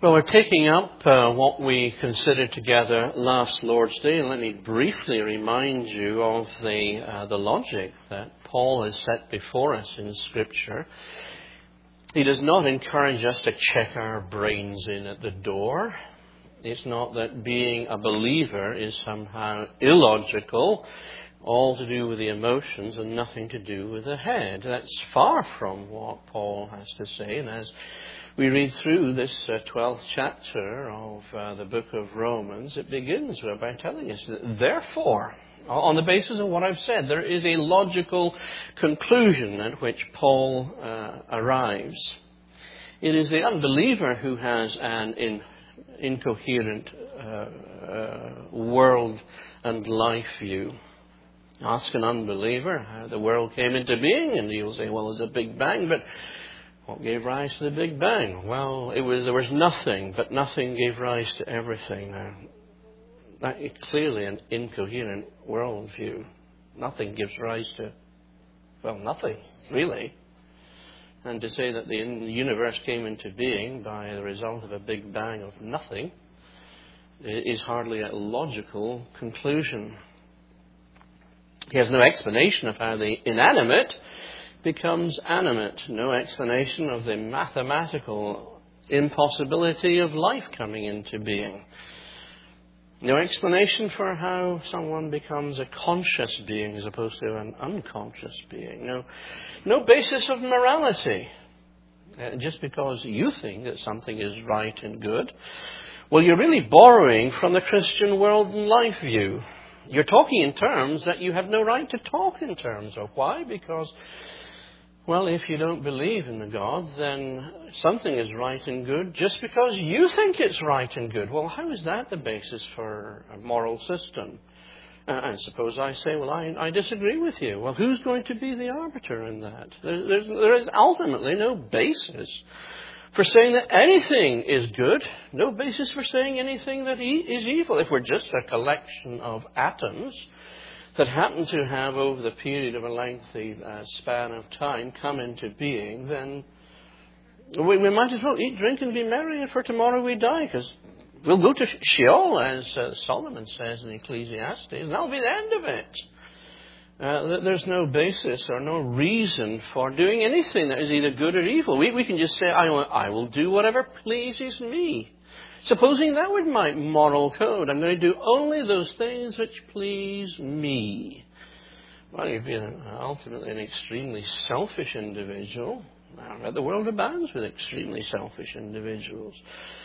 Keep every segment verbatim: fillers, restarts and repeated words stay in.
Well, we're taking up uh, what we considered together last Lord's Day, and let me briefly remind you of the uh, the logic that Paul has set before us in Scripture. He does not encourage us to check our brains in at the door. It's not that being a believer is somehow illogical, all to do with the emotions and nothing to do with the head. That's far from what Paul has to say, and as we read through this uh, twelfth chapter of uh, the book of Romans, it begins by telling us that therefore, on the basis of what I've said, there is a logical conclusion at which Paul uh, arrives. It is the unbeliever who has an in, incoherent uh, uh, world and life view. Ask an unbeliever how the world came into being, and he'll say, well, there's a Big Bang, but what gave rise to the Big Bang? Well, it was there was nothing, but nothing gave rise to everything. Now, that is clearly an incoherent worldview. Nothing gives rise to, well, nothing, really. And to say that the universe came into being by the result of a Big Bang of nothing is hardly a logical conclusion. He has no explanation of how the inanimate becomes animate. No explanation of the mathematical impossibility of life coming into being. No explanation for how someone becomes a conscious being as opposed to an unconscious being. No, no basis of morality. Uh, just because you think that something is right and good, well, you're really borrowing from the Christian world and life view. You're talking in terms that you have no right to talk in terms of. Why? Because, well, if you don't believe in the God, then something is right and good just because you think it's right and good. Well, how is that the basis for a moral system? Uh, and suppose I say, well, I, I disagree with you. Well, who's going to be the arbiter in that? There, there's, there is ultimately no basis for saying that anything is good, no basis for saying anything that e- is evil. If we're just a collection of atoms that happen to have, over the period of a lengthy uh, span of time, come into being, then we, we might as well eat, drink, and be merry, and for tomorrow we die, because we'll go to Sheol, as uh, Solomon says in Ecclesiastes, and that'll be the end of it. Uh, there's no basis or no reason for doing anything that is either good or evil. We, we can just say, I will, I will do whatever pleases me. Supposing that were my moral code, I'm going to do only those things which please me. Well, you'd be an, ultimately an extremely selfish individual. Now, the world abounds with extremely selfish individuals.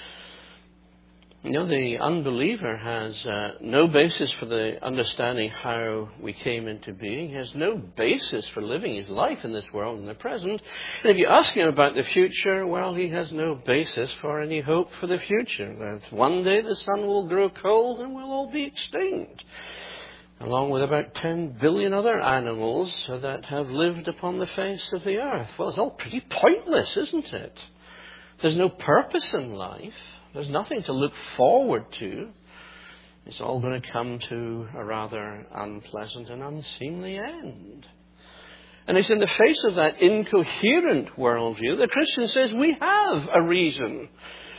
You know, the unbeliever has uh, no basis for the understanding how we came into being. He has no basis for living his life in this world in the present. And if you ask him about the future, well, he has no basis for any hope for the future. That one day the sun will grow cold and we'll all be extinct, along with about ten billion other animals that have lived upon the face of the earth. Well, it's all pretty pointless, isn't it? There's no purpose in life. There's nothing to look forward to. It's all going to come to a rather unpleasant and unseemly end. And it's in the face of that incoherent worldview that Christian says we have a reason.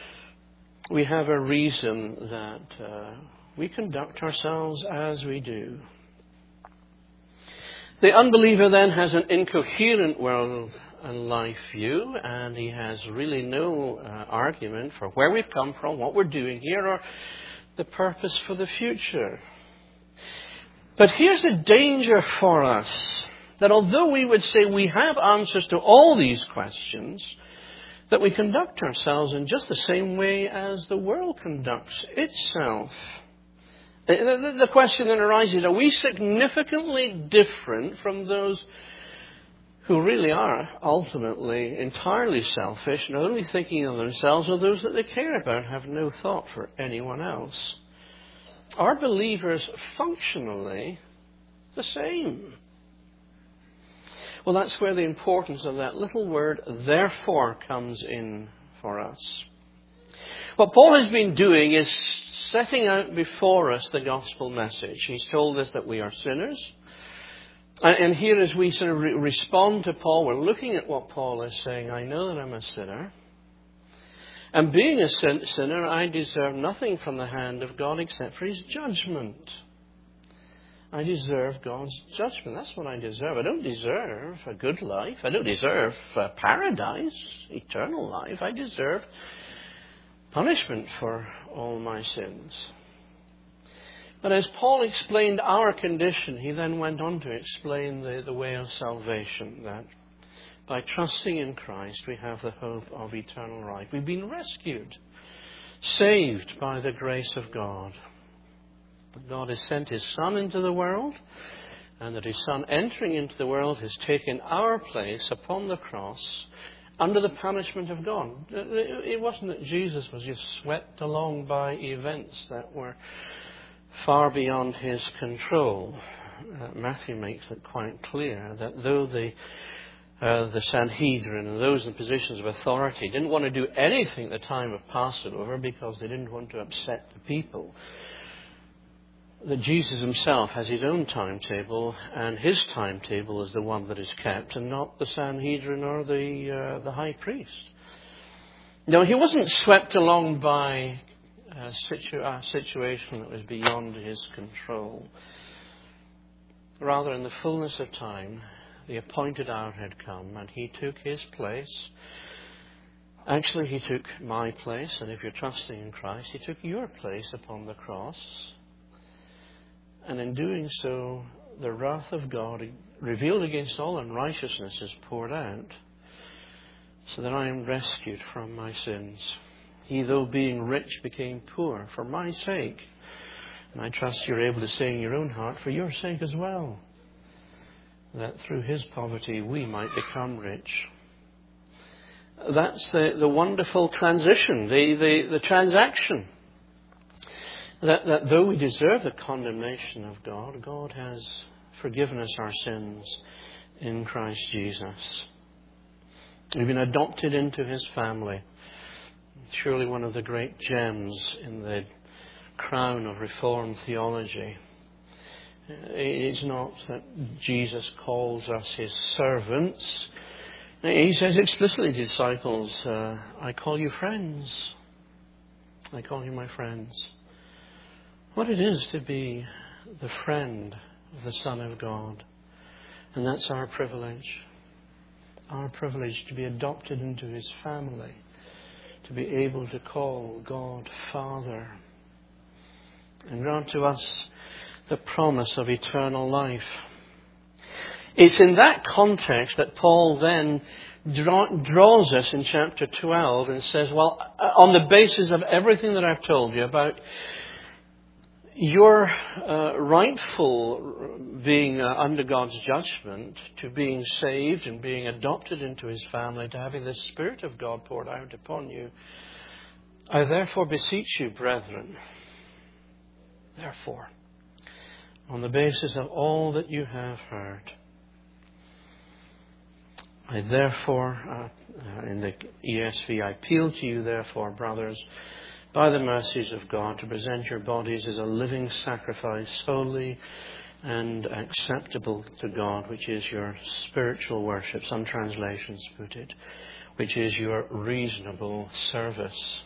We have a reason that uh, we conduct ourselves as we do. The unbeliever then has an incoherent world and life view, and he has really no uh, argument for where we've come from, what we're doing here, or the purpose for the future. But here's the danger for us, that although we would say we have answers to all these questions, that we conduct ourselves in just the same way as the world conducts itself. The, the, the question then arises, are we significantly different from those who really are ultimately entirely selfish and only thinking of themselves or those that they care about, have no thought for anyone else? Are believers functionally the same? Well, that's where the importance of that little word, therefore, comes in for us. What Paul has been doing is setting out before us the gospel message. He's told us that we are sinners. And here, as we sort of re- respond to Paul, we're looking at what Paul is saying. I know that I'm a sinner. And being a sin- sinner, I deserve nothing from the hand of God except for His judgment. I deserve God's judgment. That's what I deserve. I don't deserve a good life. I don't deserve uh, paradise, eternal life. I deserve punishment for all my sins. But as Paul explained our condition, he then went on to explain the, the way of salvation, that by trusting in Christ we have the hope of eternal life. We've been rescued, saved by the grace of God. God has sent His Son into the world, and that His Son entering into the world has taken our place upon the cross under the punishment of God. It wasn't that Jesus was just swept along by events that were far beyond His control. Uh, Matthew makes it quite clear that though the uh, the Sanhedrin and those in positions of authority didn't want to do anything at the time of Passover because they didn't want to upset the people, that Jesus Himself has His own timetable, and His timetable is the one that is kept, and not the Sanhedrin or the uh, the high priest. No, He wasn't swept along by a, situ- a situation that was beyond His control. Rather, in the fullness of time, the appointed hour had come, and He took His place. Actually, He took my place, and if you're trusting in Christ, He took your place upon the cross. And in doing so, the wrath of God revealed against all unrighteousness is poured out, so that I am rescued from my sins. He, though being rich, became poor for my sake. And I trust you're able to say in your own heart, for your sake as well, that through His poverty we might become rich. That's the, the wonderful transition, the, the, the transaction. That, that though we deserve the condemnation of God, God has forgiven us our sins in Christ Jesus. We've been adopted into His family. Surely one of the great gems in the crown of Reformed theology. It's not that Jesus calls us His servants. He says explicitly to disciples, uh, I call you friends. I call you my friends. What it is to be the friend of the Son of God. And that's our privilege. Our privilege to be adopted into His family. To be able to call God Father. And grant to us the promise of eternal life. It's in that context that Paul then draw, draws us in chapter twelve and says, well, on the basis of everything that I've told you about your uh, rightful being uh, under God's judgment, to being saved and being adopted into His family, to having the Spirit of God poured out upon you, I therefore beseech you, brethren, therefore, on the basis of all that you have heard, I therefore, uh, in the E S V, I appeal to you, therefore, brothers, by the mercies of God, to present your bodies as a living sacrifice, holy and acceptable to God, which is your spiritual worship. Some translations put it, which is your reasonable service.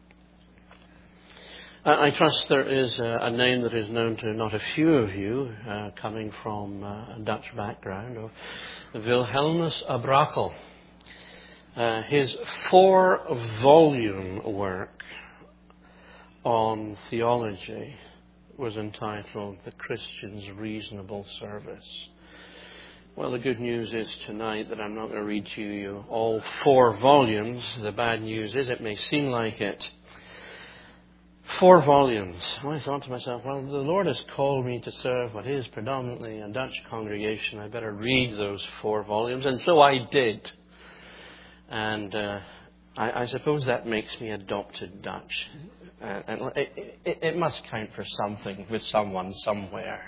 I trust there is a name that is known to not a few of you, uh, coming from uh, a Dutch background, of Wilhelmus à Brakel. Uh, his four-volume work on theology was entitled The Christian's Reasonable Service. Well, the good news is tonight that I'm not going to read to you all four volumes. The bad news is it may seem like it. Four volumes. I thought to myself, well, the Lord has called me to serve what is predominantly a Dutch congregation. I better read those four volumes. And so I did. And uh, I, I suppose that makes me adopted Dutch. Uh, and it, it, it must count for something with someone somewhere.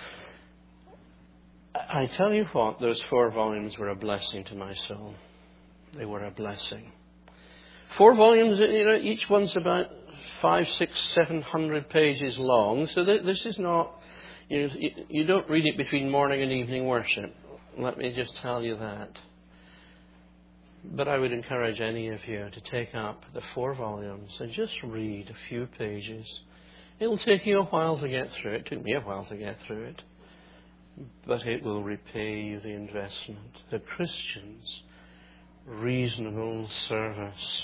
I tell you what, those four volumes were a blessing to my soul. They were a blessing. Four volumes, you know, each one's about five, six, seven hundred pages long. So th- this is not, you, you, you don't read it between morning and evening worship. Let me just tell you that. But I would encourage any of you to take up the four volumes and just read a few pages. It'll take you a while to get through it. It took me a while to get through it. But it will repay you the investment. The Christian's reasonable service.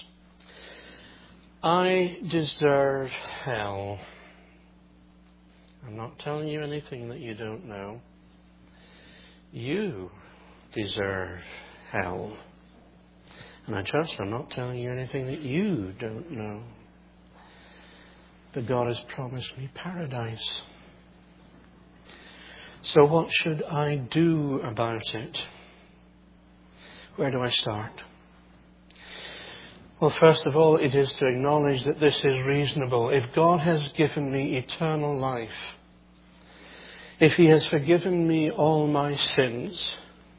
I deserve hell. I'm not telling you anything that you don't know. You deserve hell. And I trust I'm not telling you anything that you don't know. But God has promised me paradise. So what should I do about it? Where do I start? Well, first of all, it is to acknowledge that this is reasonable. If God has given me eternal life, if He has forgiven me all my sins,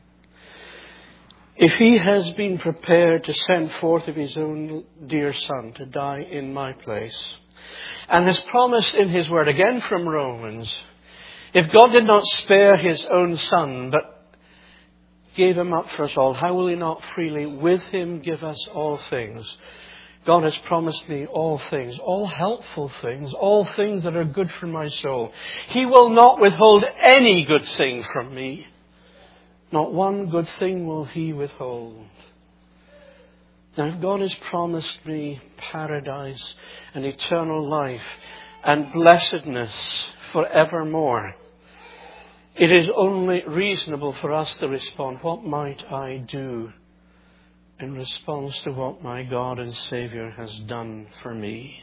if He has been prepared to send forth of His own dear Son to die in my place, and has promised in His Word, again from Romans, if God did not spare His own Son, but gave Him up for us all, how will He not freely with Him give us all things? God has promised me all things, all helpful things, all things that are good for my soul. He will not withhold any good thing from me. Not one good thing will He withhold. Now, if God has promised me paradise and eternal life and blessedness forevermore, it is only reasonable for us to respond, what might I do in response to what my God and Saviour has done for me?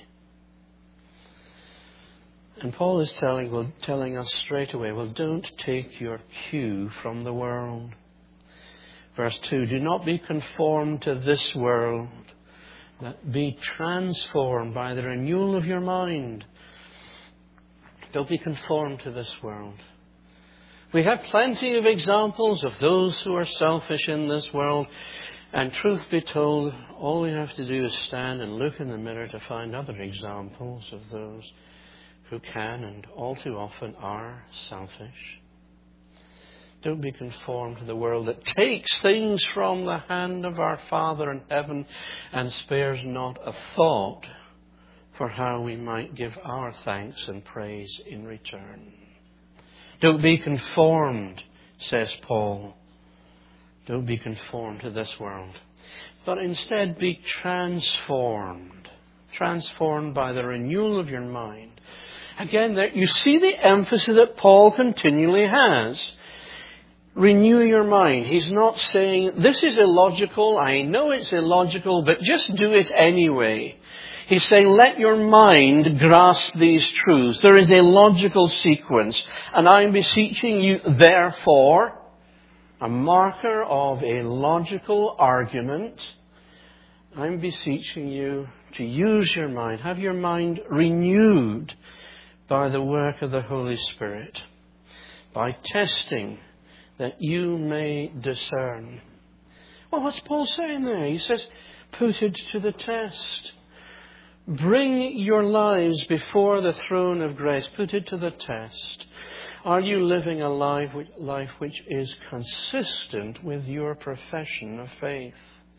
And Paul is telling, well, telling us straight away, well, don't take your cue from the world. Verse two, do not be conformed to this world, but be transformed by the renewal of your mind. Don't be conformed to this world. We have plenty of examples of those who are selfish in this world. And truth be told, all we have to do is stand and look in the mirror to find other examples of those who can and all too often are selfish. Don't be conformed to the world that takes things from the hand of our Father in heaven and spares not a thought for how we might give our thanks and praise in return. Don't be conformed, says Paul. Don't be conformed to this world, but instead be transformed. Transformed by the renewal of your mind. Again, there you see the emphasis that Paul continually has. Renew your mind. He's not saying, this is illogical, I know it's illogical, but just do it anyway. He's saying, let your mind grasp these truths. There is a logical sequence. And I'm beseeching you, therefore, a marker of a logical argument, I'm beseeching you to use your mind. Have your mind renewed by the work of the Holy Spirit. By testing that you may discern. Well, what's Paul saying there? He says, put it to the test. Bring your lives before the throne of grace. Put it to the test. Are you living a life life which is consistent with your profession of faith?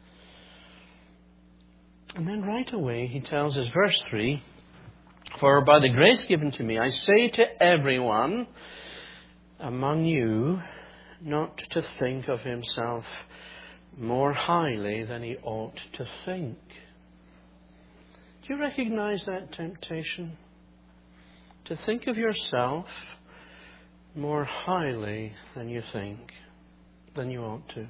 And then right away he tells us, verse three, for by the grace given to me, I say to everyone among you not to think of himself more highly than he ought to think. Do you recognize that temptation? To think of yourself more highly than you think, than you ought to.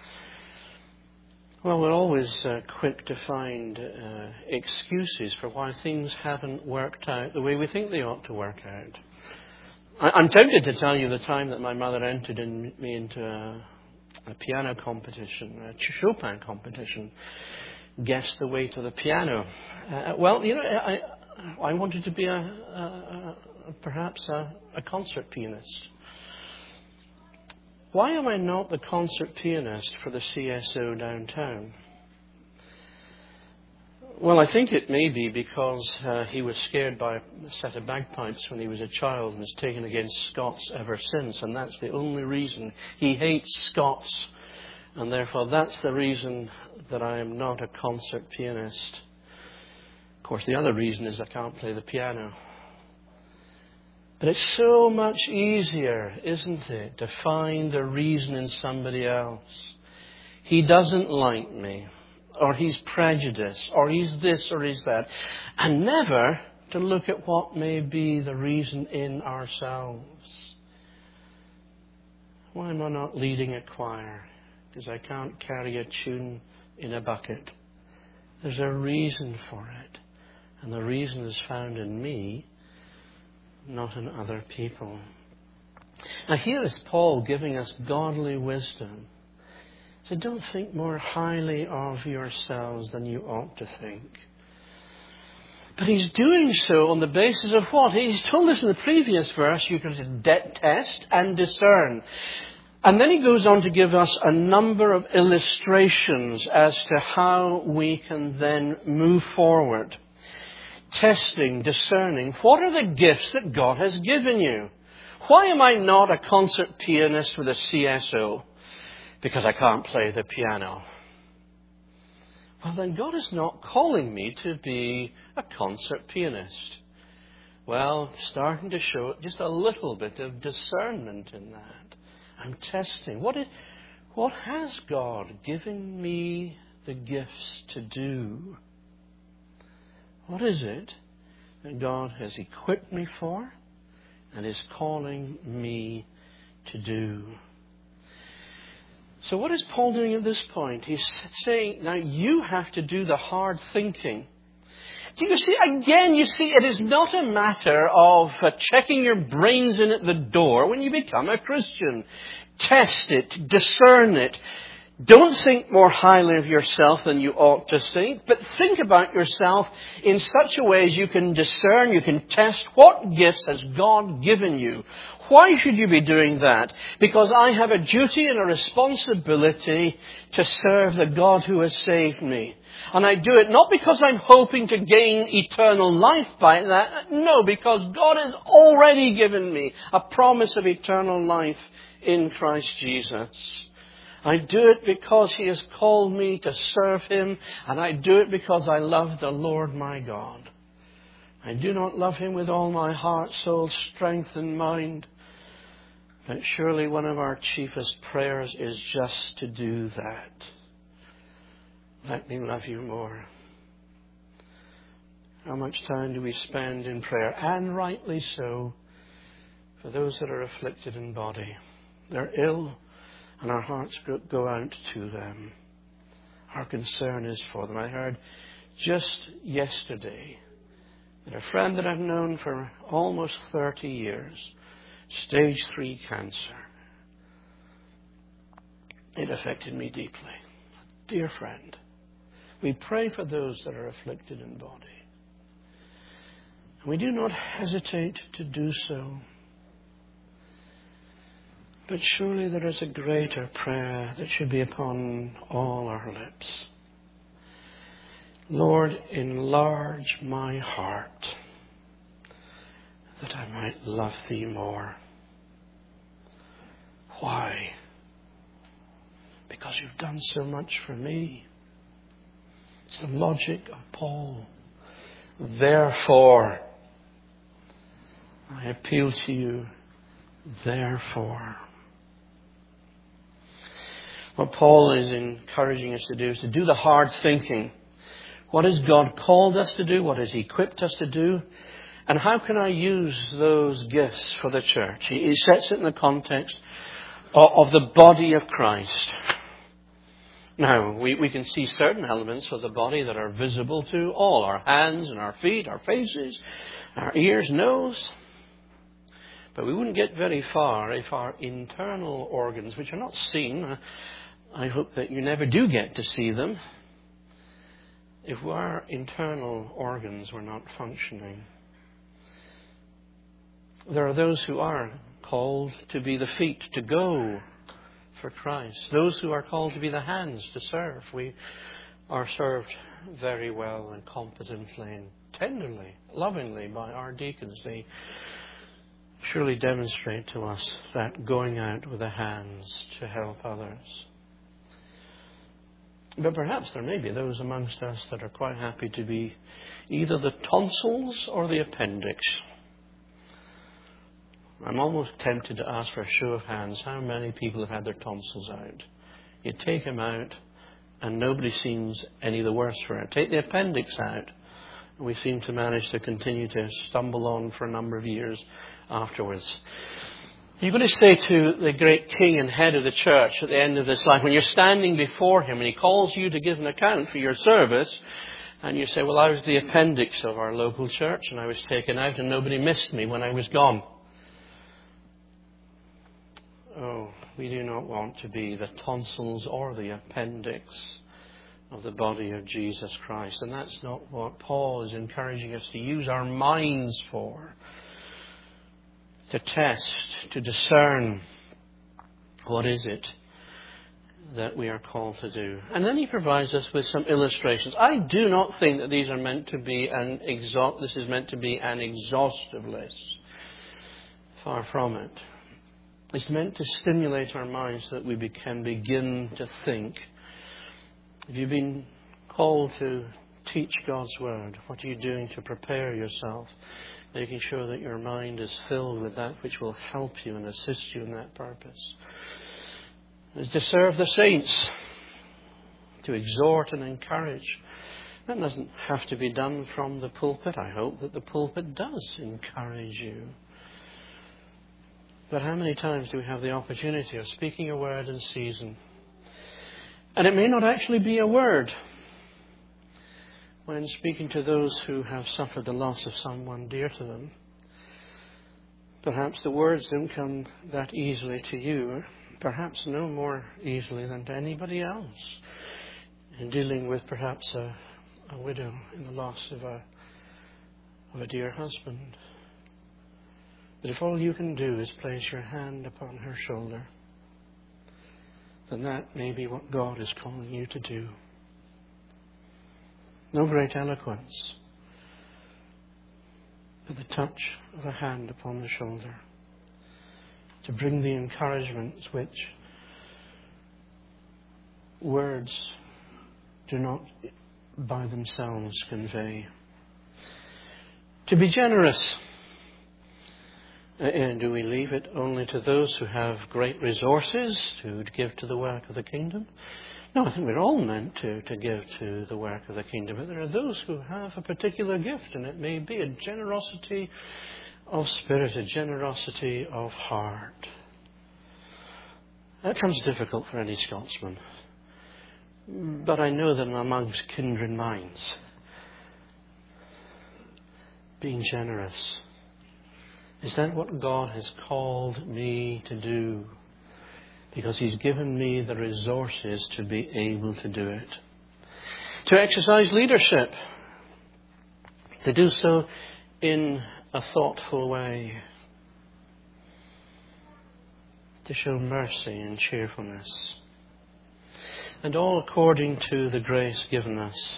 Well, we're always uh, quick to find uh, excuses for why things haven't worked out the way we think they ought to work out. I, I'm tempted to tell you the time that my mother entered in, me into a, a piano competition, a Chopin competition. Guess the way to the piano. Uh, well, you know, I, I wanted to be a, a, a perhaps a, a concert pianist. Why am I not the concert pianist for the C S O downtown? Well, I think it may be because uh, he was scared by a set of bagpipes when he was a child and has taken against Scots ever since, and that's the only reason. He hates Scots And therefore, that's the reason that I am not a concert pianist. Of course, the other reason is I can't play the piano. But it's so much easier, isn't it, to find a reason in somebody else. He doesn't like me, or he's prejudiced, or he's this, or he's that. And never to look at what may be the reason in ourselves. Why am I not leading a choir? Because I can't carry a tune in a bucket. There's a reason for it. And the reason is found in me, not in other people. Now here is Paul giving us godly wisdom. So don't think more highly of yourselves than you ought to think. But he's doing so on the basis of what? He's told us in the previous verse, you can test and discern. And then he goes on to give us a number of illustrations as to how we can then move forward. Testing, discerning. What are the gifts that God has given you? Why am I not a concert pianist with a C S O? Because I can't play the piano. Well, then God is not calling me to be a concert pianist. Well, starting to show just a little bit of discernment in that. I'm testing. What is, what has God given me the gifts to do? What is it that God has equipped me for and is calling me to do? So what is Paul doing at this point? He's saying, now you have to do the hard thinking. Do you see, again, you see, it is not a matter of uh, checking your brains in at the door when you become a Christian. Test it, discern it. Don't think more highly of yourself than you ought to think, but think about yourself in such a way as you can discern, you can test what gifts has God given you. Why should you be doing that? Because I have a duty and a responsibility to serve the God who has saved me. And I do it not because I'm hoping to gain eternal life by that. No, because God has already given me a promise of eternal life in Christ Jesus. I do it because He has called me to serve Him, and I do it because I love the Lord my God. I do not love Him with all my heart, soul, strength and mind, but surely one of our chiefest prayers is just to do that. Let me love you more. How much time do we spend in prayer? And rightly so, for those that are afflicted in body. They're ill, and our hearts go out to them. Our concern is for them. I heard just yesterday that a friend that I've known for almost thirty years, stage three cancer. It affected me deeply. Dear friend, we pray for those that are afflicted in body. And we do not hesitate to do so. But surely there is a greater prayer that should be upon all our lips. Lord, enlarge my heart that I might love Thee more. Why? Because You've done so much for me. It's the logic of Paul. Therefore, I appeal to you, therefore. What Paul is encouraging us to do is to do the hard thinking. What has God called us to do? What has He equipped us to do? And how can I use those gifts for the church? He, he sets it in the context of, of the body of Christ. Now, we, we can see certain elements of the body that are visible to all. Our hands and our feet, our faces, our ears, nose. But we wouldn't get very far if our internal organs, which are not seen, I hope that you never do get to see them, if our internal organs were not functioning. There are those who are called to be the feet, to go for Christ. Those who are called to be the hands, to serve. We are served very well and competently and tenderly, lovingly by our deacons. They surely demonstrate to us that going out with the hands to help others. But perhaps there may be those amongst us that are quite happy to be either the tonsils or the appendix. I'm almost tempted to ask for a show of hands, how many people have had their tonsils out? You take them out and nobody seems any the worse for it. Take the appendix out and we seem to manage to continue to stumble on for a number of years afterwards. You're going to say to the great king and head of the church at the end of this life, when you're standing before him and he calls you to give an account for your service, and you say, well, I was the appendix of our local church and I was taken out and nobody missed me when I was gone. Oh, we do not want to be the tonsils or the appendix of the body of Jesus Christ. And that's not what Paul is encouraging us to use our minds for. To test, to discern what is it that we are called to do. And then he provides us with some illustrations. I do not think that these are meant to be an exhaust, this is meant to be an exhaustive list. Far from it. It's meant to stimulate our minds so that we can begin to think. If you've been called to teach God's Word, what are you doing to prepare yourself? Making sure that your mind is filled with that which will help you and assist you in that purpose. It's to serve the saints, to exhort and encourage. That doesn't have to be done from the pulpit. I hope that the pulpit does encourage you. But how many times do we have the opportunity of speaking a word in season? And it may not actually be a word. When speaking to those who have suffered the loss of someone dear to them, perhaps the words don't come that easily to you, perhaps no more easily than to anybody else, in dealing with perhaps a, a widow in the loss of a, of a dear husband. But if all you can do is place your hand upon her shoulder, then that may be what God is calling you to do. No great eloquence, but the touch of a hand upon the shoulder to bring the encouragements which words do not by themselves convey. To be generous. And do we leave it only to those who have great resources to give to the work of the kingdom? No, I think we're all meant to, to give to the work of the kingdom. But there are those who have a particular gift, and it may be a generosity of spirit, a generosity of heart. That comes difficult for any Scotsman. But I know that I'm amongst kindred minds. Being generous. Is that what God has called me to do? Because He's given me the resources to be able to do it. To exercise leadership. To do so in a thoughtful way. To show mercy and cheerfulness. And all according to the grace given us.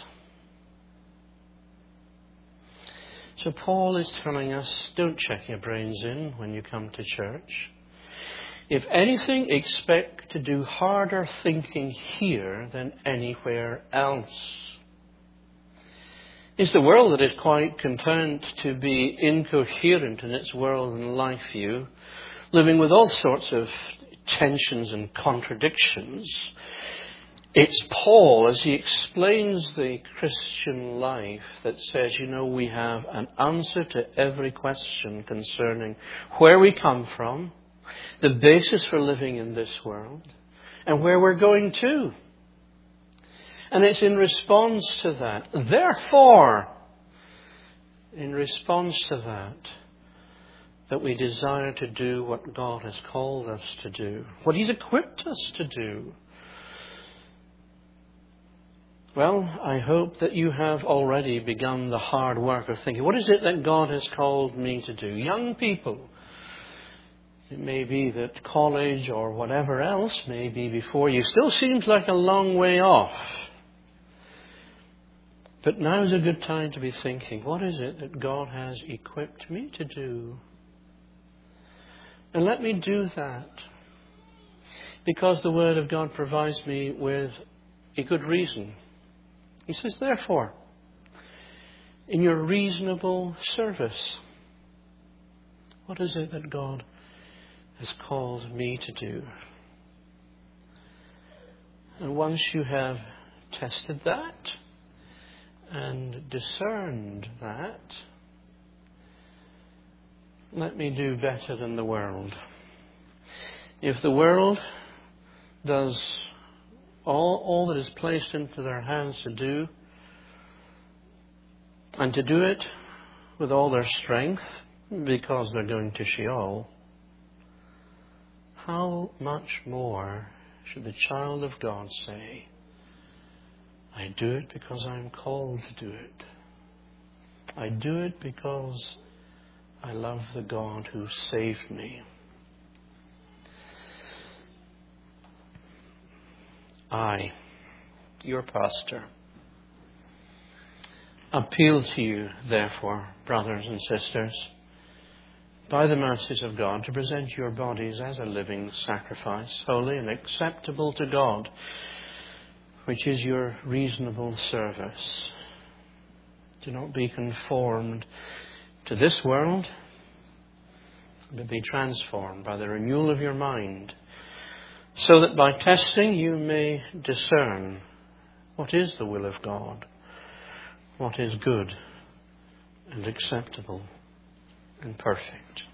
So Paul is telling us, don't check your brains in when you come to church. If anything, expect to do harder thinking here than anywhere else. It's the world that is quite content to be incoherent in its world and life view, living with all sorts of tensions and contradictions. It's Paul, as he explains the Christian life, that says, you know, we have an answer to every question concerning where we come from, the basis for living in this world, and where we're going to. And it's in response to that. Therefore, in response to that, that we desire to do what God has called us to do, what He's equipped us to do. Well, I hope that you have already begun the hard work of thinking, what is it that God has called me to do? Young people, it may be that college or whatever else may be before you. Still seems like a long way off. But now is a good time to be thinking, what is it that God has equipped me to do? And let me do that. Because the Word of God provides me with a good reason. He says, therefore, in your reasonable service, what is it that God has called me to do? And once you have tested that and discerned that, let me do better than the world. If the world does all, all that is placed into their hands to do, and to do it with all their strength, because they're going to Sheol, how much more should the child of God say, I do it because I'm called to do it. I do it because I love the God who saved me. I, your pastor, appeal to you, therefore, brothers and sisters, by the mercies of God, to present your bodies as a living sacrifice, holy and acceptable to God, which is your reasonable service. Do not be conformed to this world, but be transformed by the renewal of your mind, so that by testing you may discern what is the will of God, what is good and acceptable and perfect.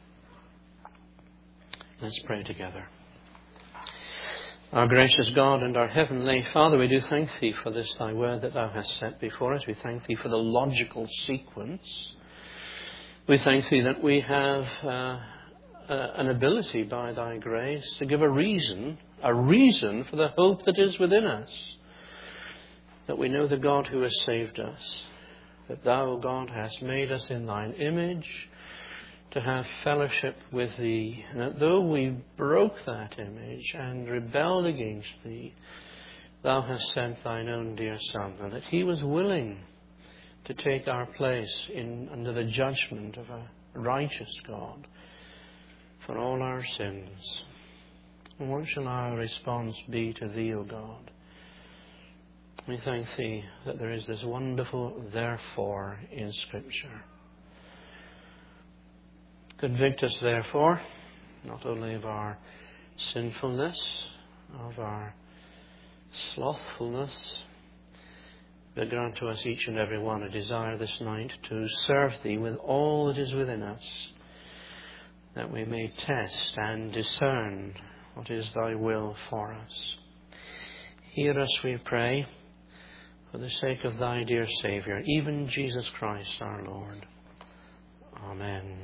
Let's pray together. Our gracious God and our heavenly Father, we do thank Thee for this Thy word that Thou hast set before us. We thank Thee for the logical sequence. We thank Thee that we have uh, uh, an ability by Thy grace to give a reason, a reason for the hope that is within us. That we know the God who has saved us. That Thou, God, hast made us in Thine image to have fellowship with Thee. And that though we broke that image and rebelled against Thee, Thou hast sent Thine own dear Son, and that He was willing to take our place in under the judgment of a righteous God for all our sins. And what shall our response be to Thee, O God? We thank Thee that there is this wonderful therefore in Scripture. Convict us, therefore, not only of our sinfulness, of our slothfulness, but grant to us each and every one a desire this night to serve Thee with all that is within us, that we may test and discern what is Thy will for us. Hear us, we pray, for the sake of Thy dear Saviour, even Jesus Christ our Lord. Amen.